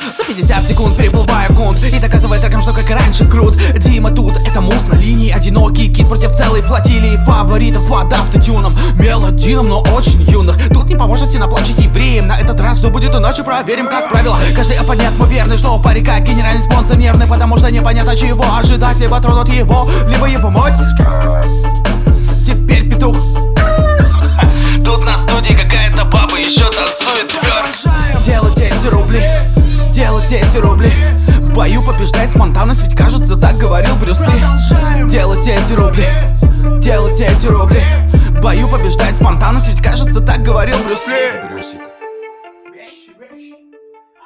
За 50 секунд переплываю кунт и доказывает треком, что как и раньше крут. Дима тут, это муз на линии. Одинокий кит против целой флотилии фаворитов под автотюном, мелодином, но очень юных. Тут не поможет синоплачить евреям. На этот раз все будет иначе, проверим как правило. Каждый оппонент мой верный, что в паре как генеральный спонсор нервный, потому что непонятно чего ожидать. Либо тронут его, либо его мать. Теперь петух. Тут на студии какая-то баба еще танцует тверк. Делать эти рубли, делать эти рубли. В бою побеждает спонтанность, ведь кажется, так говорил Брюс Ли. Делать эти рубли, делать эти рубли. В бою побеждает спонтанность, ведь кажется, так говорил Брюс Ли.